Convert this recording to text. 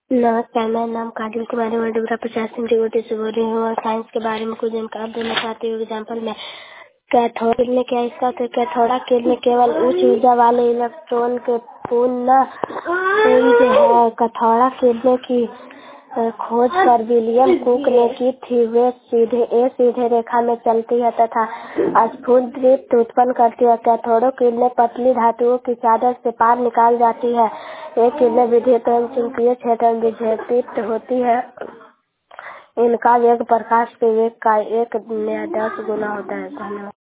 नमस्कार, मेरा नाम काजल कुमारी मडूरा 50 से बोल रही हूँ और साइंस के बारे में कुछ जानकारी देना चाहती हूँ। एग्जाम्पल में कैथोड में क्या इसका तो कैथोडा किरण में केवल उच्च ऊर्जा वाले इलेक्ट्रॉन के पूर्ण जो है कैथोडा किरण की खोज कर विलियम कुक ने की थी। वे सीधे रेखा में चलती है तथा स्फुट दीप्त उत्पन्न करती है। कैथोडो किरणें पतली धातुओं की चादर से पार निकाल जाती है। ये किरणें विद्युत एवं चुंबकीय क्षेत्र में विक्षेपित होती है। इनका वेग प्रकाश के वेग का 1/10 गुना होता है। धन्यवाद।